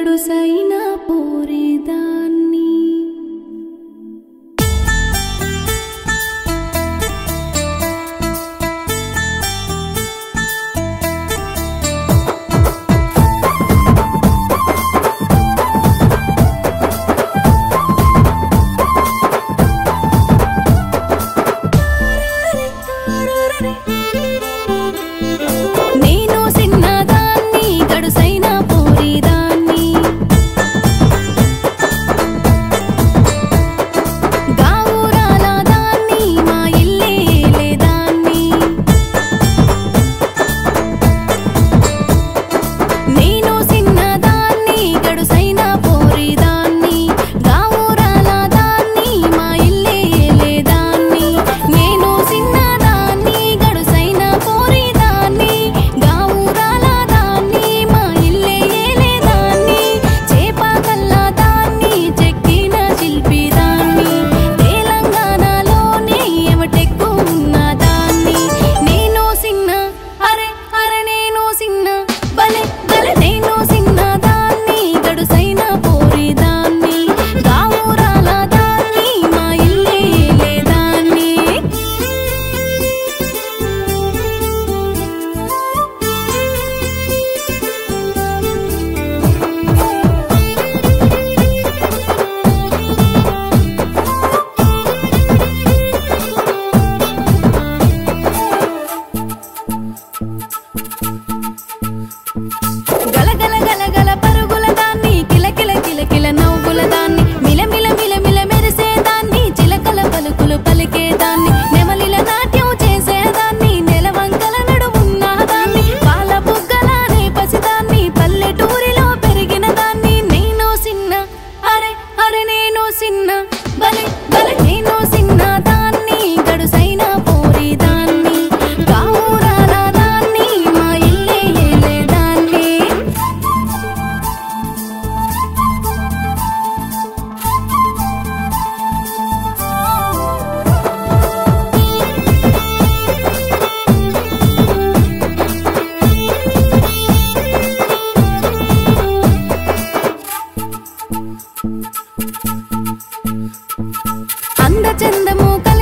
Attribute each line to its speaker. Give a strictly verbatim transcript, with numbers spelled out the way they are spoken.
Speaker 1: గడుసైన పోరేదాన్ని నేను సిన్నదాన్ని గడుసైన పోరేదాన్ని గావురాల దాన్ని మా ఇల్లే ఏలేదాన్ని నేను సిన్నదాన్ని గడుసైన పోరేదాన్ని గావురాల దాన్ని మా ఇల్లే ఏలేదాన్ని నేను సిన్నదాన్ని గడుసైన పోరేదాన్ని గావురాల దాన్ని మా ఇల్లే ఏలేదాన్ని చేపకల్ల దాన్ని చెక్కిన శిల్పిదాన్ని తెలంగాణలోనే ఎమటెక్కు ఉన్నదాన్ని నేను సిన్న అరే అరే నేను సిన్న బలే బలే నేను సిన్నదాన్ని గడుసైన పోరేదాన్ని గావురాల దాన్ని మా ఇల్లే ఏలేదాన్ని గలగల గలగల పరుగుల దాన్ని కిలకిల కిలకిల నవ్వుల దాన్ని మిలమిల మిలమిల మెరిసేదాన్ని చిలకల పలుకులు పలికేదాన్ని నెమలిల నాట్యం చేసేదాన్ని నెలవంకల నడుమున్నదాన్ని పాల బుగ్గలానే పసిదాన్ని పల్లెటూరిలో పెరిగిన దాన్ని నేను సిన్న అరే అరే నేను సిన్న బలే బలే నేను సిన్న దాన్ని గడుసైన పోరేదాన్ని గావురాల దాన్ని మా ఇల్లే ఏలేదాన్ని అందచందము